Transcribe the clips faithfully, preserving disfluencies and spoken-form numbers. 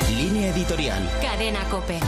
Línea editorial. Cadena COPE.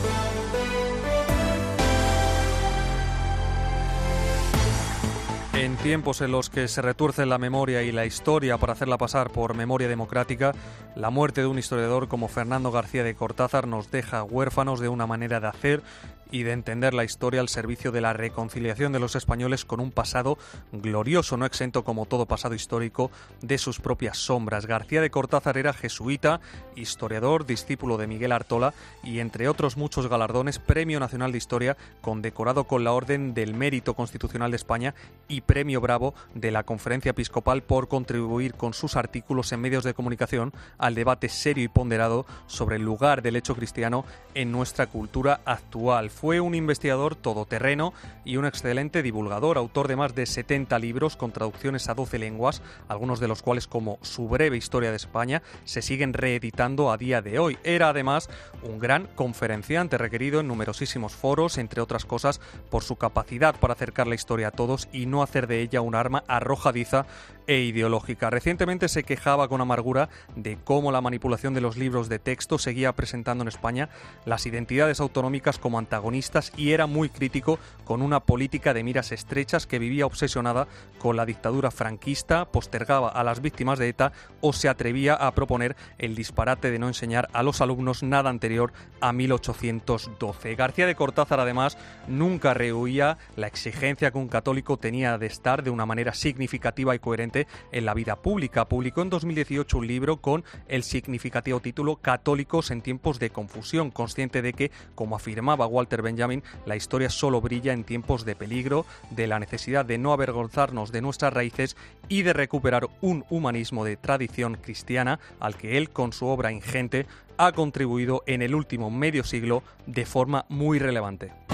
En tiempos en los que se retuerce la memoria y la historia para hacerla pasar por memoria democrática, la muerte de un historiador como Fernando García de Cortázar nos deja huérfanos de una manera de hacer y de entender la historia al servicio de la reconciliación de los españoles con un pasado glorioso, no exento, como todo pasado histórico, de sus propias sombras. García de Cortázar era jesuita, historiador, discípulo de Miguel Artola y, entre otros muchos galardones, Premio Nacional de Historia, condecorado con la Orden del Mérito Constitucional de España y Premio Bravo de la Conferencia Episcopal por contribuir con sus artículos en medios de comunicación al debate serio y ponderado sobre el lugar del hecho cristiano en nuestra cultura actual. Fue un investigador todoterreno y un excelente divulgador, autor de más de setenta libros con traducciones a doce lenguas, algunos de los cuales, como Su breve historia de España, se siguen reeditando a día de hoy. Era además un gran conferenciante, requerido en numerosísimos foros, entre otras cosas por su capacidad para acercar la historia a todos y no hacer de ella un arma arrojadiza e ideológica. Recientemente se quejaba con amargura de cómo la manipulación de los libros de texto seguía presentando en España las identidades autonómicas como antagonistas y era muy crítico con una política de miras estrechas que vivía obsesionada con la dictadura franquista, postergaba a las víctimas de ETA o se atrevía a proponer el disparate de no enseñar a los alumnos nada anterior a mil ochocientos doce. García de Cortázar, además, nunca rehuía la exigencia que un católico tenía de estar de una manera significativa y coherente en la vida pública. Publicó en dos mil dieciocho un libro con el significativo título Católicos en tiempos de confusión, consciente de que, como afirmaba Walter Benjamin, la historia solo brilla en tiempos de peligro, de la necesidad de no avergonzarnos de nuestras raíces y de recuperar un humanismo de tradición cristiana al que él, con su obra ingente, ha contribuido en el último medio siglo de forma muy relevante.